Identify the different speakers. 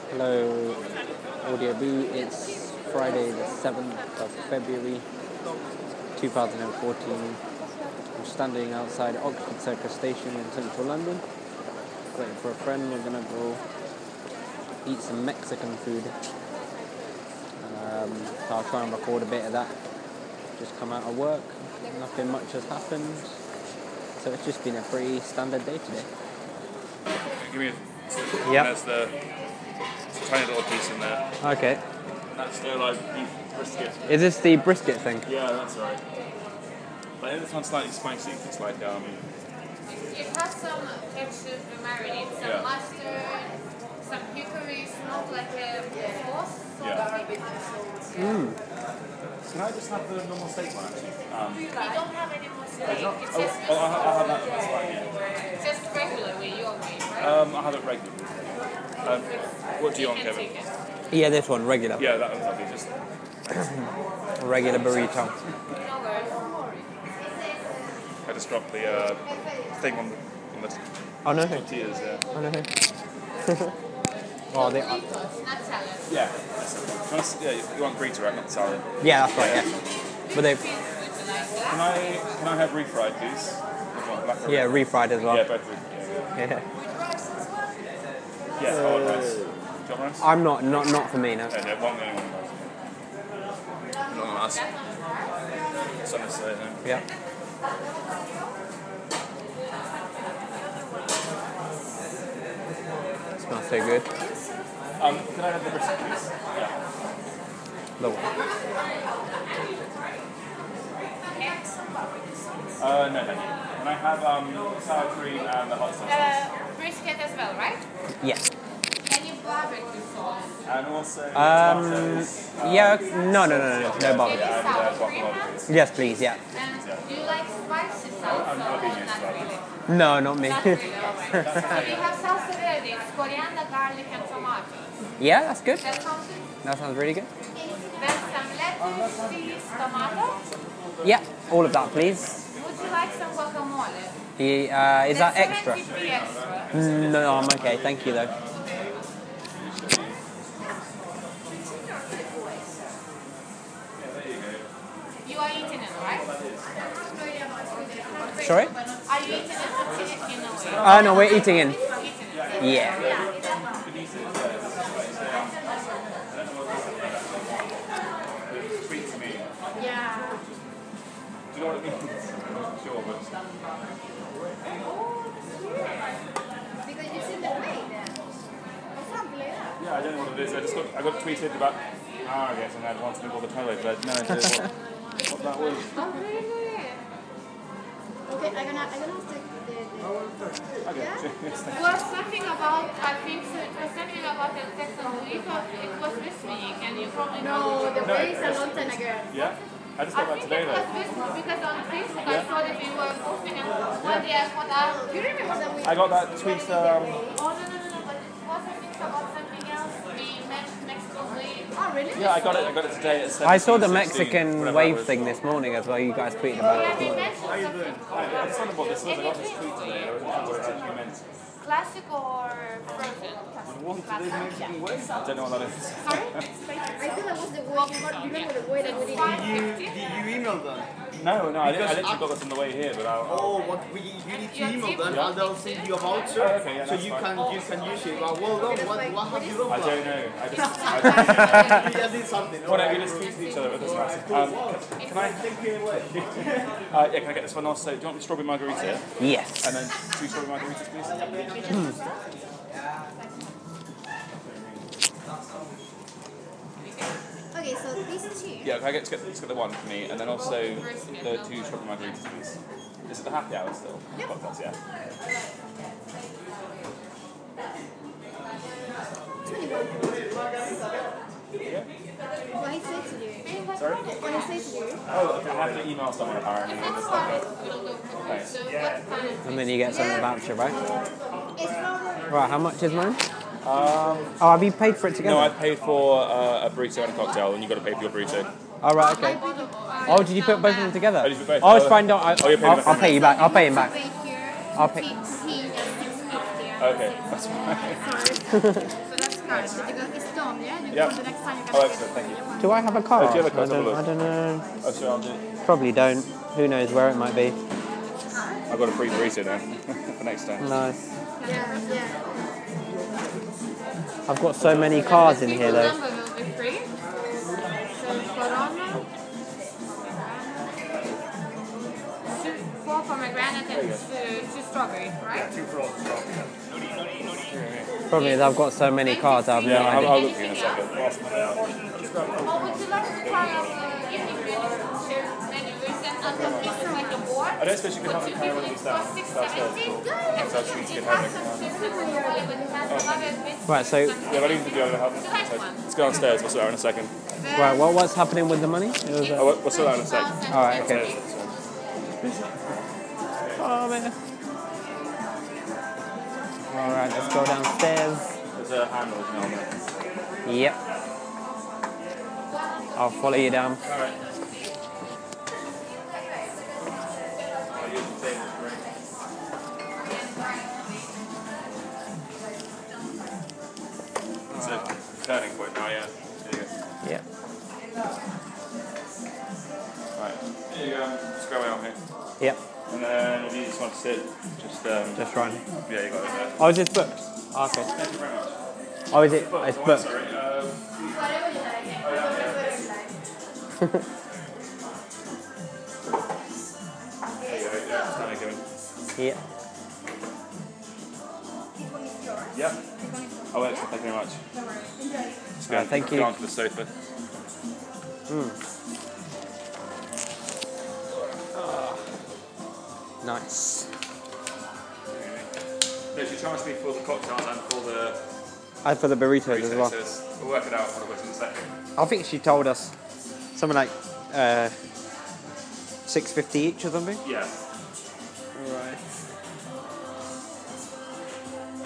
Speaker 1: Hello, Audio Boo. It's Friday the 7th of February 2014. I'm standing outside Oxford Circus Station in central London, waiting for a friend. We're going to go eat some Mexican food. So I'll try and record a bit of that. Just come out of work, nothing much has happened. So it's just been a pretty standard day today.
Speaker 2: Give me a...
Speaker 1: Yep.
Speaker 2: There's the tiny little piece in there.
Speaker 1: Okay.
Speaker 2: That's the like beef brisket.
Speaker 1: Is this the brisket thing?
Speaker 2: Yeah, that's right. But I think this one's slightly spicy. It's like
Speaker 3: It has some ketchup marinade, some mustard, some hickory, smells like a sauce.
Speaker 2: Can I just have the normal steak one actually?
Speaker 3: We don't have any more steak. It's just
Speaker 2: I'll have that. That's fine. Yeah.
Speaker 3: it's just regular way, your way, right?
Speaker 2: I'll have it regular. What do you want, Kevin?
Speaker 1: Yeah, this one, regular.
Speaker 2: Yeah, that one's lovely. Just
Speaker 1: Regular burrito.
Speaker 3: No worries.
Speaker 2: I just dropped the thing on the
Speaker 1: Oh no.
Speaker 2: tortillas. Yeah.
Speaker 1: Oh no. Oh, they are.
Speaker 3: Burritos, not salad.
Speaker 2: You want burrito, right? Not salad.
Speaker 1: Yeah, that's right. Yeah, but they.
Speaker 3: Would you like that?
Speaker 2: Can I have refried, please? Which one? Black or
Speaker 1: Yeah,
Speaker 2: red?
Speaker 1: refried as well.
Speaker 2: Yeah, both. Yeah.
Speaker 1: Yeah.
Speaker 2: Yeah, I want rice. Do you want rice?
Speaker 1: I'm not for me, no.
Speaker 2: Yeah, no, one only one rice. I'm not gonna ask. Something to say, no?
Speaker 1: Yeah. Smells so good.
Speaker 2: Can I have the brisket, please? Yeah.
Speaker 1: The one.
Speaker 2: No, thank you. Can I have sour cream and the hot sauce?
Speaker 3: Brisket as well, right?
Speaker 1: Yeah.
Speaker 3: Any barbecue sauce?
Speaker 2: And also tomatoes.
Speaker 1: Yeah. No barbecue.
Speaker 3: Any sour cream?
Speaker 2: Guacamole, please.
Speaker 1: Yes, please. Yeah.
Speaker 3: And do you like spicy salsa?
Speaker 2: I'm not
Speaker 3: or
Speaker 2: being used
Speaker 3: not
Speaker 2: to that.
Speaker 3: really?
Speaker 1: No, not me.
Speaker 3: Not really, alright. So we have salsa ready. It's coriander, garlic, and tomato.
Speaker 1: Yeah, that's good.
Speaker 3: That sounds good.
Speaker 1: That sounds really good.
Speaker 3: Then some lettuce, cheese, tomato.
Speaker 1: Yeah, all of that, please.
Speaker 3: Would you like some guacamole?
Speaker 1: Is that
Speaker 3: That's
Speaker 1: extra?
Speaker 3: 73 extra.
Speaker 1: No, I'm okay. Thank you though.
Speaker 3: You are eating it, right?
Speaker 1: Sorry?
Speaker 3: Are you eating it or in a way?
Speaker 1: No, we're eating in.
Speaker 3: Eating it.
Speaker 1: Yeah.
Speaker 2: Sweet to me.
Speaker 3: Yeah.
Speaker 2: Do you know what it means? Sure, but...
Speaker 4: Because it's in the plate or something like that.
Speaker 2: Yeah, I don't know what it is. I got tweeted about an hour ago and I had one to call the toilet, but I had no idea what that was.
Speaker 3: Oh, really?
Speaker 4: Okay, I'm gonna have to
Speaker 2: Okay,
Speaker 4: Yeah?
Speaker 2: yes, thank
Speaker 3: It was something about, I think so, it was something about the second week, or it was this week, and you probably know.
Speaker 4: No, the
Speaker 2: No,
Speaker 4: way is a
Speaker 2: it's-
Speaker 4: long time ago.
Speaker 2: Yeah? I just
Speaker 3: I
Speaker 2: got that
Speaker 3: think
Speaker 2: today
Speaker 3: it was
Speaker 2: though.
Speaker 3: this week, because on Facebook I saw that you were posting, and one day I thought,
Speaker 4: You remember that we
Speaker 2: I got that tweet,
Speaker 3: oh, no, but it was, I think, about something else, the Mexico way.
Speaker 4: Oh really?
Speaker 2: Yeah, I got it today at 17,
Speaker 1: I saw the
Speaker 2: 16,
Speaker 1: Mexican
Speaker 2: whatever that
Speaker 1: wave
Speaker 2: was.
Speaker 1: thing this morning as well. You guys tweeted about
Speaker 3: Yeah,
Speaker 1: it.
Speaker 3: they
Speaker 1: as well.
Speaker 3: mentioned
Speaker 2: How you
Speaker 3: something.
Speaker 2: doing? I just wondered what this was. I got this tweet today. I wasn't sure what it actually meant.
Speaker 3: Classic or frozen?
Speaker 2: What did they Mexican way? I don't know what that is.
Speaker 3: Sorry?
Speaker 4: I thought that was the way you remember the way that we did.
Speaker 5: You email them?
Speaker 2: No, I
Speaker 5: Because
Speaker 2: literally got this on the way here, but I'll...
Speaker 5: Oh, you need to email them and they'll send you a voucher.
Speaker 2: Oh, okay, yeah,
Speaker 5: so
Speaker 2: that's
Speaker 5: you
Speaker 2: fine.
Speaker 5: can use it. Well done. What have you done?
Speaker 2: I don't know. I just...
Speaker 5: You just did something.
Speaker 2: Well, no, we just tweet to each other, but it doesn't matter. Can I... yeah, can I get this one also? Do you want the strawberry margarita?
Speaker 1: Yes.
Speaker 2: And then 2 strawberry margaritas, please?
Speaker 4: Okay, so these two.
Speaker 2: Yeah, can I get the one for me, and then also the 2 strawberry margaritas, please? Is it the happy hour still?
Speaker 4: Yep.
Speaker 2: Cocktails, yeah.
Speaker 4: 21.
Speaker 2: Yeah?
Speaker 4: What I say to you?
Speaker 2: Sorry?
Speaker 4: What I say to you?
Speaker 2: Oh, okay, I have to email someone apparently.
Speaker 3: It's fine. We'll go for it.
Speaker 2: Thanks.
Speaker 3: So what time?
Speaker 1: And then you get some voucher, right?
Speaker 4: It's from
Speaker 1: Right. How much is mine? Oh, have you paid for it together?
Speaker 2: No, I paid for a burrito and a cocktail, and you've got to pay for your burrito.
Speaker 1: Oh, right. Okay. Oh, did you put both of them together?
Speaker 2: Oh, did you put both?
Speaker 1: Oh, it's fine. Don't.
Speaker 2: Oh, you're paying
Speaker 1: I'll pay you back. I'll pay him back.
Speaker 4: right here.
Speaker 1: I'll pay.
Speaker 4: He and 6 here.
Speaker 2: Okay, that's fine.
Speaker 3: So that's
Speaker 4: card. So it's done, yeah?
Speaker 2: Yeah.
Speaker 4: The next time you can
Speaker 2: Oh, excellent, thank you.
Speaker 1: Do I have a card?
Speaker 2: do you have a card?
Speaker 1: I
Speaker 2: Have a look.
Speaker 1: don't know.
Speaker 2: Oh, sorry, I'll do it.
Speaker 1: Probably don't. Who knows where it might be.
Speaker 2: I've got a free burrito now for next time.
Speaker 1: Nice.
Speaker 4: Yeah.
Speaker 1: I've got so many cards in here though.
Speaker 3: Number will be free. So Corona. 4 pomegranate and 2 strawberries, right?
Speaker 1: Problem is I've got so many cards I have no
Speaker 2: Yeah,
Speaker 1: idea.
Speaker 2: I'll look at you in a second.
Speaker 3: Or would you like to try out the evening menu? We sent out the piece like a board.
Speaker 2: I don't suppose you could have
Speaker 3: For
Speaker 2: a
Speaker 3: 2
Speaker 2: caramel
Speaker 3: people, it's
Speaker 2: down.
Speaker 3: for $6.70.
Speaker 2: That's how sweet you can have it.
Speaker 1: Right, so
Speaker 2: Yeah, but I need to do it. Let's go downstairs. We'll sort it out in a second.
Speaker 1: right, what's happening with the money? It was,
Speaker 2: Oh, we'll sort it out in a second.
Speaker 1: alright, okay. Oh man. Alright, let's go downstairs.
Speaker 2: There's a handle, you know.
Speaker 1: Yep. I'll follow you down.
Speaker 2: Alright. It's a turning point now, yeah. There you go.
Speaker 1: Yeah.
Speaker 2: Right. There you go. Just grab my arm here.
Speaker 1: Yep.
Speaker 2: And then if you just want to sit, just
Speaker 1: Just run.
Speaker 2: yeah, you got it there.
Speaker 1: Oh, is it booked? Oh, okay.
Speaker 2: Thank you very much.
Speaker 1: Oh, is it? It's
Speaker 2: Oh,
Speaker 1: booked.
Speaker 2: sorry. There you go. Yeah, just kind of giving.
Speaker 1: Yeah.
Speaker 2: Yep. Oh, excellent. Thank you very much. Just go,
Speaker 1: Thank you.
Speaker 2: Go onto the sofa.
Speaker 1: Nice.
Speaker 2: No, she charged me for the cocktails and for the
Speaker 1: And for the burritos as well.
Speaker 2: burritos. We'll work it out for the in a second.
Speaker 1: I think she told us something like $6.50 each or something.
Speaker 2: Yeah.